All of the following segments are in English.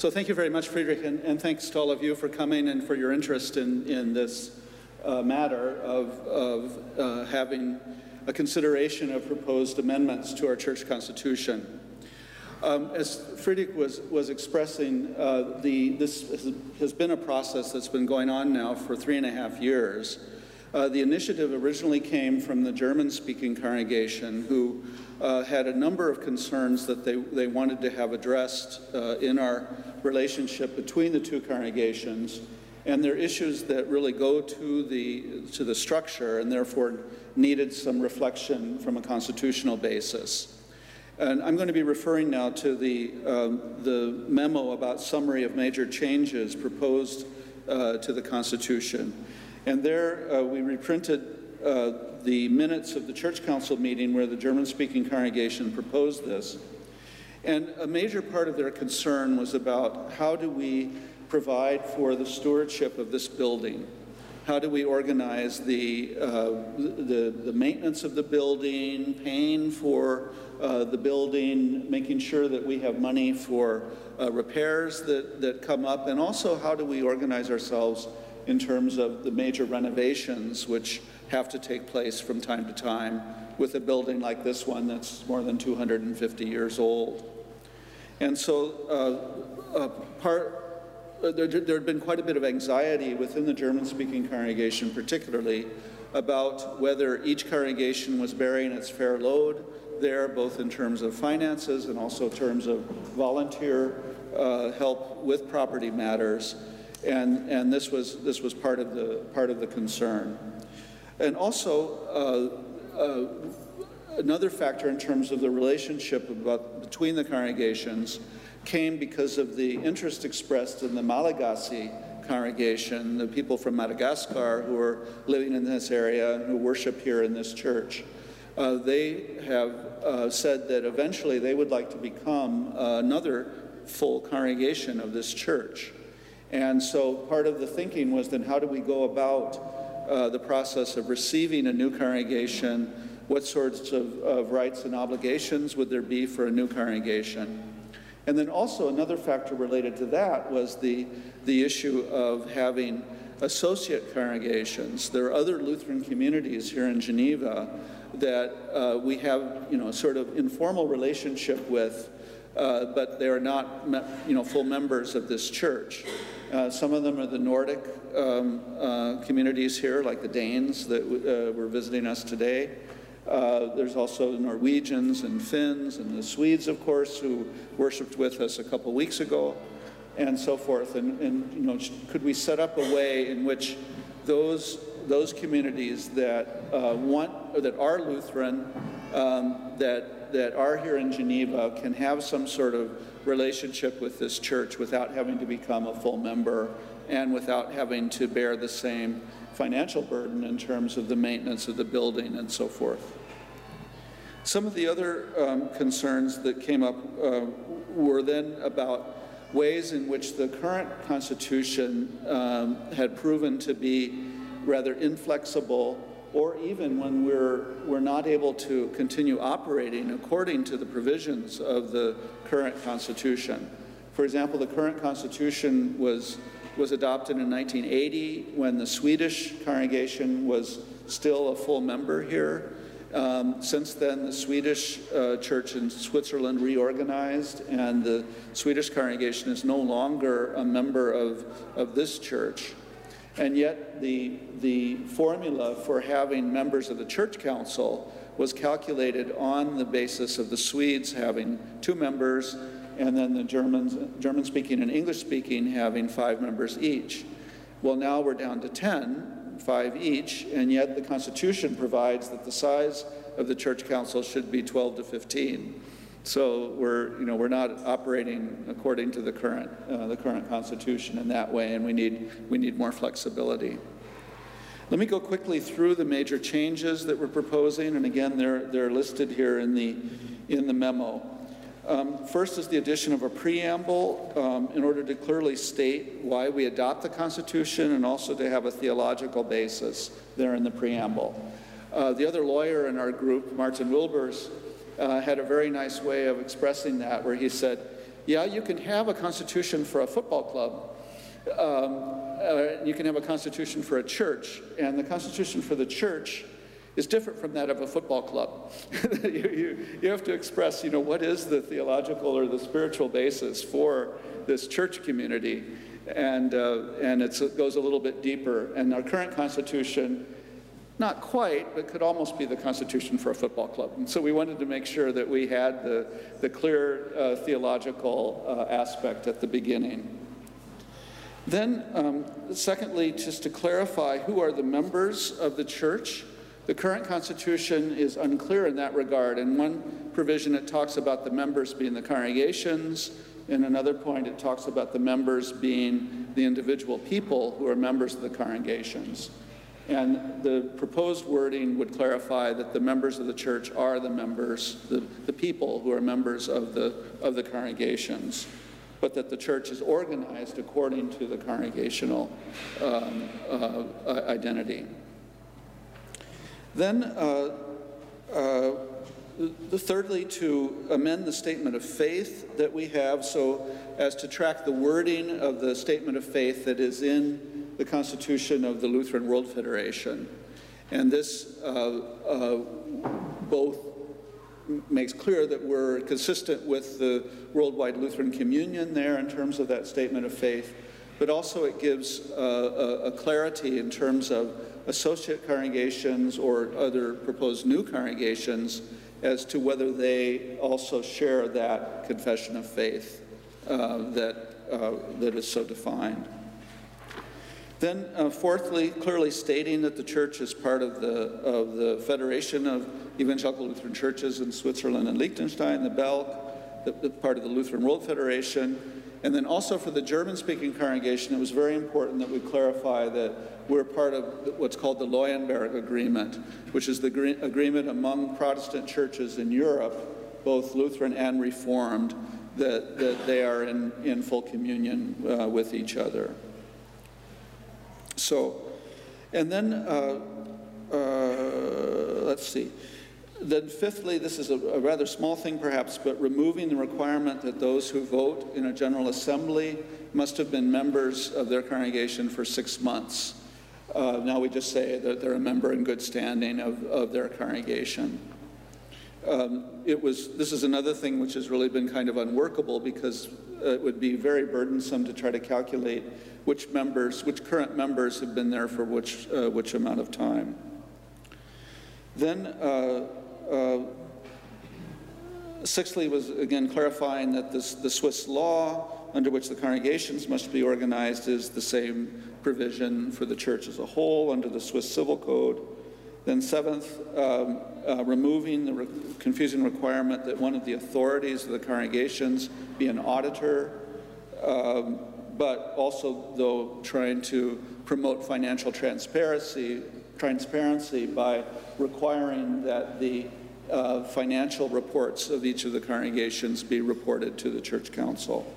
So thank you very much, Friedrich, and thanks to all of you for coming and for your interest in this matter of having a consideration of proposed amendments to our church constitution. As Friedrich was expressing, this has been a process that's been going on now for 3.5 years. The initiative originally came from the German-speaking congregation, who had a number of concerns that they wanted to have addressed in our relationship between the two congregations, and they're issues that really go to the structure and therefore needed some reflection from a constitutional basis. And I'm going to be referring now to the memo about summary of major changes proposed to the Constitution. And there we reprinted the minutes of the Church Council meeting where the German-speaking congregation proposed this. And a major part of their concern was about how do we provide for the stewardship of this building? How do we organize the maintenance of the building, paying for the building, making sure that we have money for repairs that come up, and also how do we organize ourselves in terms of the major renovations which have to take place from time to time with a building like this one that's more than 250 years old. And so there had been quite a bit of anxiety within the German-speaking congregation particularly about whether each congregation was bearing its fair load there, both in terms of finances and also in terms of volunteer help with property matters. And this was part of the concern. And also another factor in terms of the relationship between the congregations came because of the interest expressed in the Malagasy congregation, the people from Madagascar who are living in this area and who worship here in this church. They have said that eventually they would like to become another full congregation of this church. And so part of the thinking was then how do we go about the process of receiving a new congregation? What sorts of rights and obligations would there be for a new congregation? And then also another factor related to that was the issue of having associate congregations. There are other Lutheran communities here in Geneva that we have, sort of informal relationship with, but they are not, full members of this church. Some of them are the Nordic communities here, like the Danes that were visiting us today. There's also Norwegians and Finns and the Swedes, of course, who worshiped with us a couple weeks ago, and so forth. And could we set up a way in which those communities that that are Lutheran, that are here in Geneva, can have some sort of relationship with this church without having to become a full member and without having to bear the same financial burden in terms of the maintenance of the building and so forth. Some of the other concerns that came up were then about ways in which the current Constitution had proven to be rather inflexible, or even when we're not able to continue operating according to the provisions of the current Constitution. For example, the current Constitution was adopted in 1980 when the Swedish congregation was still a full member here. Since then, the Swedish church in Switzerland reorganized, and the Swedish congregation is no longer a member of this church. And yet the formula for having members of the church council was calculated on the basis of the Swedes having 2 members, and then the German-speaking and English-speaking having 5 members each. Well, now we're down to 10, 5 each, and yet the Constitution provides that the size of the church council should be 12 to 15. So we're not operating according to the current Constitution in that way, and we need more flexibility. Let me go quickly through the major changes that we're proposing, and again they're listed here in the memo. First is the addition of a preamble in order to clearly state why we adopt the Constitution, and also to have a theological basis there in the preamble. The other lawyer in our group, Martin Wilbers, had a very nice way of expressing that, where he said, yeah, you can have a constitution for a football club. You can have a constitution for a church, and the constitution for the church is different from that of a football club. you have to express, what is the theological or the spiritual basis for this church community, and it goes a little bit deeper. And our current constitution, not quite, but could almost be the constitution for a football club. And so we wanted to make sure that we had the clear theological aspect at the beginning. Then, secondly, just to clarify who are the members of the church. The current constitution is unclear in that regard. In one provision, it talks about the members being the congregations. In another point, it talks about the members being the individual people who are members of the congregations. And the proposed wording would clarify that the members of the church are the members, the people who are members of the congregations, but that the church is organized according to the congregational identity. Then, thirdly, to amend the statement of faith that we have so as to track the wording of the statement of faith that is in the Constitution of the Lutheran World Federation. And this both makes clear that we're consistent with the Worldwide Lutheran Communion there in terms of that statement of faith, but also it gives a clarity in terms of associate congregations or other proposed new congregations as to whether they also share that confession of faith that is so defined. Then, fourthly, clearly stating that the church is part of the Federation of Evangelical Lutheran Churches in Switzerland and Liechtenstein, the BELC, part of the Lutheran World Federation. And then also for the German-speaking congregation, it was very important that we clarify that we're part of what's called the Leuenberg Agreement, which is the agreement among Protestant churches in Europe, both Lutheran and Reformed, that they are in full communion with each other. So, and then, let's see. Then fifthly, this is a rather small thing perhaps, but removing the requirement that those who vote in a General Assembly must have been members of their congregation for 6 months. Now we just say that they're a member in good standing of their congregation. This is another thing which has really been kind of unworkable because it would be very burdensome to try to calculate which current members have been there for which amount of time. Then, sixthly was again clarifying that the Swiss law under which the congregations must be organized is the same provision for the church as a whole under the Swiss Civil Code. Then seventh, removing the confusing requirement that one of the authorities of the congregations be an auditor, but also, though, trying to promote financial transparency by requiring that the financial reports of each of the congregations be reported to the church council.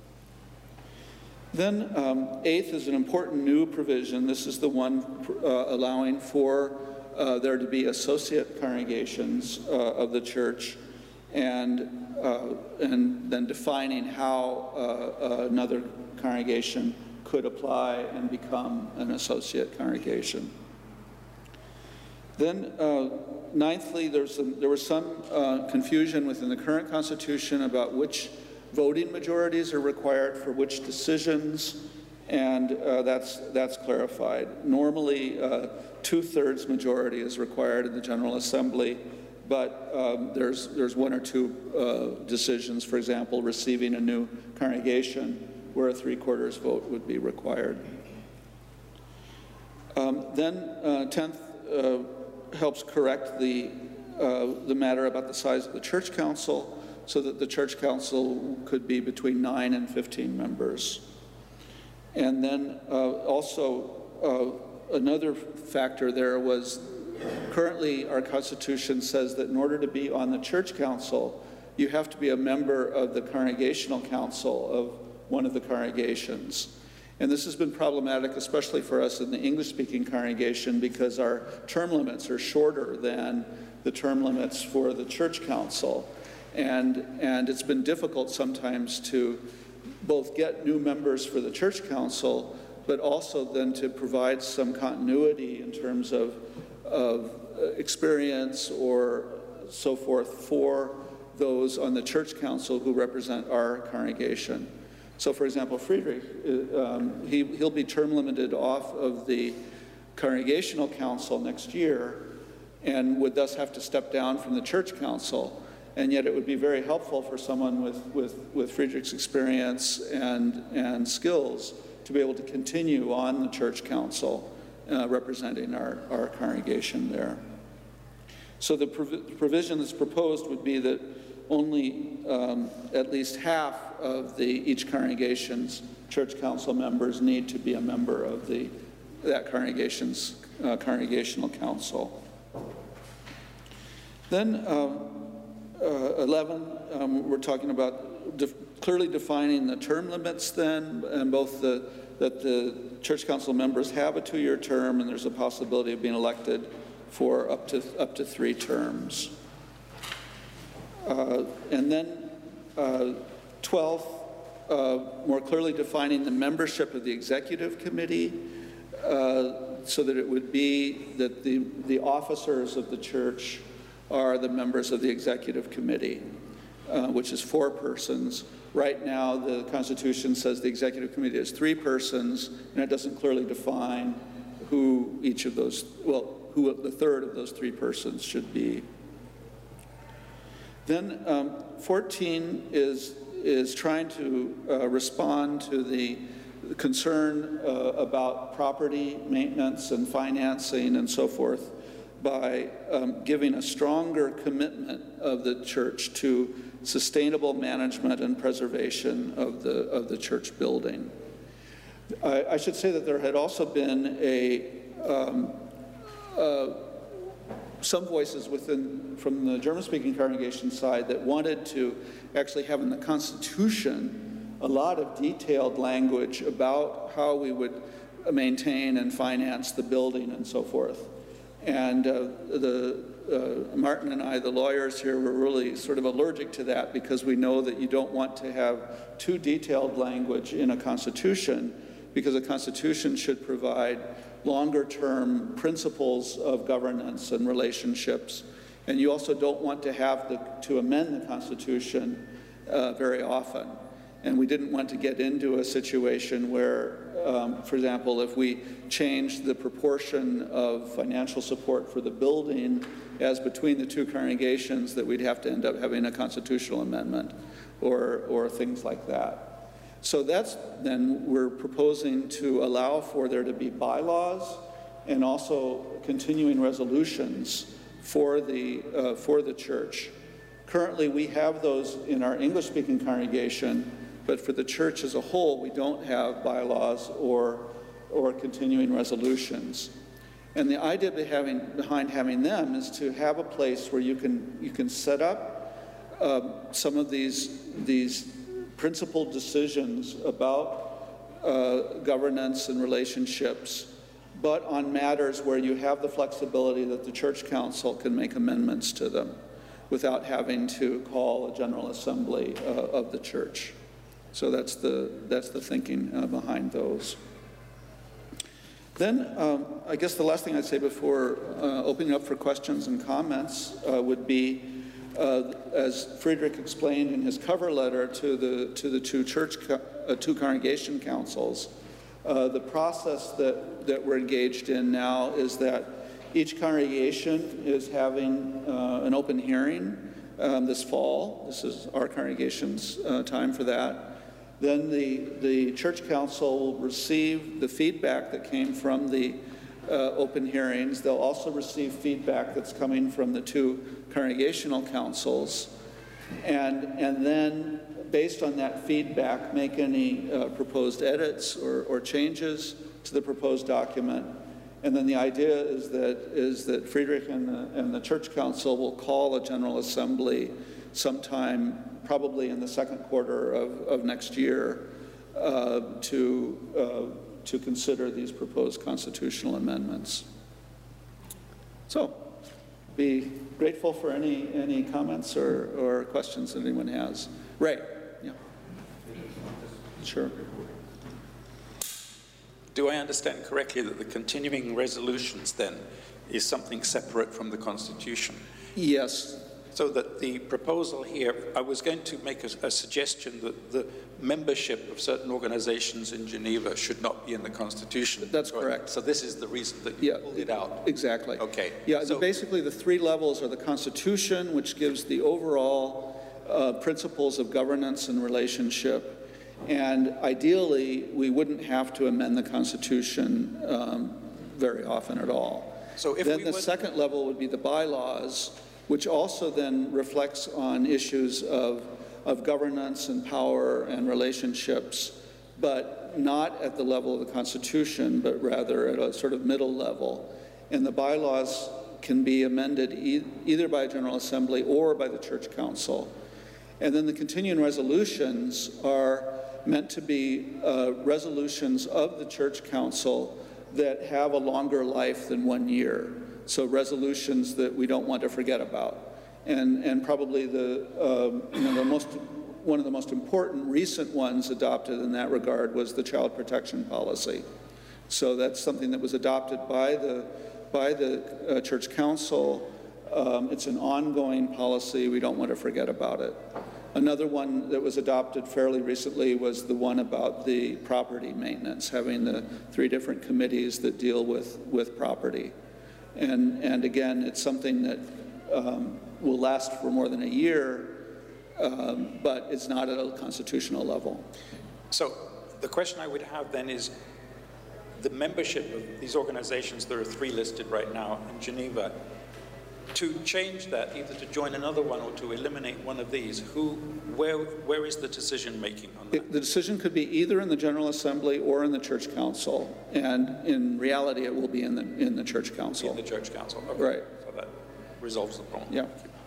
Then eighth is an important new provision. This is the one allowing for there to be associate congregations of the church, and then defining how another congregation could apply and become an associate congregation. Then, ninthly, there was some confusion within the current Constitution about which voting majorities are required for which decisions, and that's clarified. Normally, 2/3 majority is required in the General Assembly, but there's one or two decisions, for example, receiving a new congregation, where a 3/4 vote would be required. Then, 10th, helps correct the matter about the size of the church council, so that the church council could be between 9 and 15 members. And then also another factor there was currently our Constitution says that in order to be on the church council, you have to be a member of the congregational council of one of the congregations. And this has been problematic, especially for us in the English-speaking congregation, because our term limits are shorter than the term limits for the church council. And it's been difficult sometimes to both get new members for the church council, but also then to provide some continuity in terms of experience or so forth for those on the church council who represent our congregation. So for example, Friedrich, he'll be term limited off of the congregational council next year and would thus have to step down from the church council. And yet it would be very helpful for someone with Friedrich's experience and skills to be able to continue on the church council representing our congregation there. So the provision that's proposed would be that only at least half of each congregation's church council members need to be a member of that congregation's congregational council. Then 11, we're talking about clearly defining the term limits then, and both that the church council members have a 2-year term and there's a possibility of being elected for up to 3 terms. And then 12, more clearly defining the membership of the executive committee so that it would be that the officers of the church are the members of the executive committee, which is 4 persons. Right now, the Constitution says the executive committee is 3 persons, and it doesn't clearly define who each of those, who the third of those 3 persons should be. Then 14 is trying to respond to the concern about property maintenance and financing and so forth by giving a stronger commitment of the church to sustainable management and preservation of the church building. I should say that there had also been some voices from the German-speaking congregation side that wanted to actually have in the Constitution a lot of detailed language about how we would maintain and finance the building and so forth. And Martin and I, the lawyers here, were really sort of allergic to that because we know that you don't want to have too detailed language in a Constitution, because a Constitution should provide longer-term principles of governance and relationships. And you also don't want to have to amend the Constitution very often. And we didn't want to get into a situation where, for example, if we changed the proportion of financial support for the building as between the 2 congregations, that we'd have to end up having a constitutional amendment or things like that. So then we're proposing to allow for there to be bylaws and also continuing resolutions for the church. Currently, we have those in our English-speaking congregation, but for the church as a whole, we don't have bylaws or continuing resolutions. And the idea behind having them is to have a place where you can set up some of these principled decisions about governance and relationships, but on matters where you have the flexibility that the church council can make amendments to them without having to call a general assembly of the church. So that's the thinking behind those. Then I guess the last thing I'd say before opening up for questions and comments would be, as Friedrich explained in his cover letter to the 2 congregation councils, the process that we're engaged in now is that each congregation is having an open hearing this fall. This is our congregation's time for that. Then the church council will receive the feedback that came from the open hearings. They'll also receive feedback that's coming from the 2 congregational councils, and then based on that feedback, make any proposed edits or changes to the proposed document. And then the idea is that Friedrich and the church council will call a general assembly sometime probably in the 2nd quarter of next year to consider these proposed constitutional amendments. So, be grateful for any comments or questions that anyone has. Ray, yeah. Sure. Do I understand correctly that the continuing resolutions then is something separate from the Constitution? Yes. So that the proposal here, I was going to make a suggestion that the membership of certain organizations in Geneva should not be in the Constitution. That's correct. So this is the reason that you pulled it out. Exactly. Okay. Yeah, so basically the three levels are the Constitution, which gives the overall principles of governance and relationship. And ideally, we wouldn't have to amend the Constitution very often at all. So if then the second level would be the bylaws, which also then reflects on issues of governance and power and relationships, but not at the level of the Constitution, but rather at a sort of middle level. And the bylaws can be amended either by a General Assembly or by the Church Council. And then the continuing resolutions are meant to be resolutions of the Church Council that have a longer life than 1 year. So resolutions that we don't want to forget about. And probably one of the most important recent ones adopted in that regard was the child protection policy. So that's something that was adopted by the Church Council. It's an ongoing policy. We don't want to forget about it. Another one that was adopted fairly recently was the one about the property maintenance, having the 3 different committees that deal with property. And again, it's something that will last for more than a year, but it's not at a constitutional level. So the question I would have then is, the membership of these organizations, there are 3 listed right now in Geneva, to change that, either to join another one or to eliminate one of these, where is the decision making on that? The decision could be either in the General Assembly or in the Church Council, and in reality it will be in the Church Council. In the Church Council, okay. Right. So that resolves the problem. Yeah.